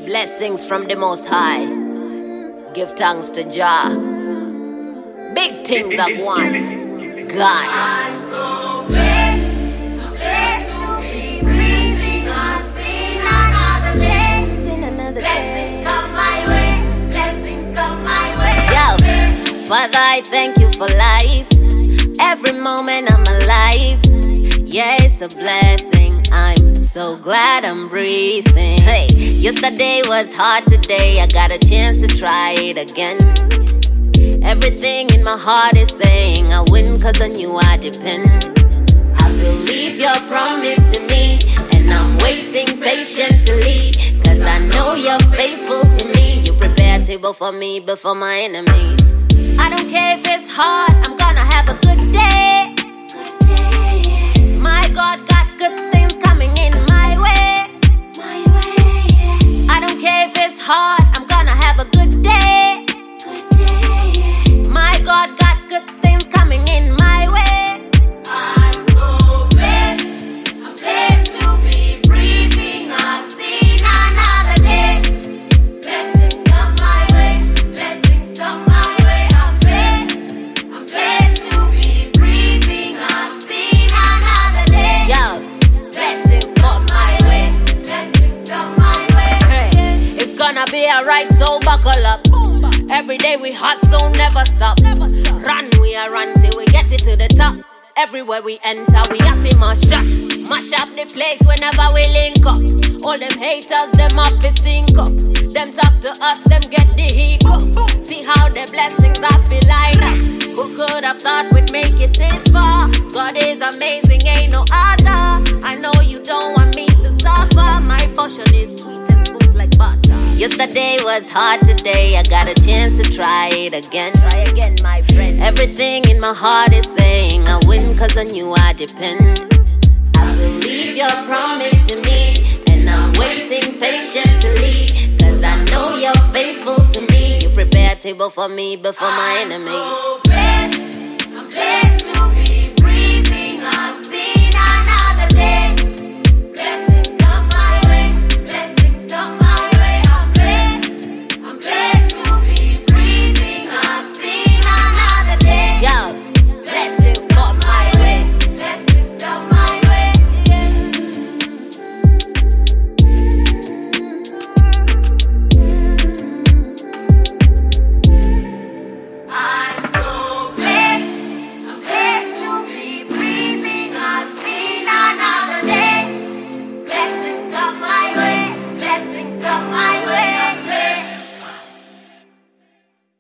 Blessings from the Most High. Give thanks to Jah. Big things have won. God. I'm so blessed. I'm blessed to be breathing. I've seen another day. Blessings come my way. Blessings come my way. Yo, Father, I thank you for life. Every moment I'm alive. Yeah, it's a blessing. I'm so glad I'm breathing. Hey, yesterday was hard today. I got a chance to try it again. Everything in my heart is saying I win cause on you I depend. I believe your promise to me, and I'm waiting patiently, cause I know you're faithful to me. You prepare a table for me before my enemies. I don't care if it's hard, I'm gonna have a good day. My God got good things coming in my way. I don't care if it's hard, I'm gonna have a good day. My God got good things coming in my way. I'm so blessed. I'm blessed to be breathing. I've seen another day. Blessings come my way. Blessings come my way. I'm blessed to be breathing. I've seen another day. Yo, Blessings come my way. Blessings come my way. hey, it's gonna be alright, so buckle up. Every day we hustle, never stop. Run, we are run till we get it to the top. Everywhere we enter, we happy mash up the place whenever we link up. All them haters, them off is stink up. Them talk to us, them get the heat up. See how the blessings I feel line up. Who could have thought we'd make it this far? God is amazing, ain't no other. I know you don't want me to suffer. My portion is sweet and smooth like butter. Yesterday was hard today. I got a chance to try it again. Try again, my friend. Everything in my heart is saying I win cause on you I depend. I believe your promise to me, and I'm waiting patiently, cause I know you're faithful to me. You prepare a table for me before my enemies.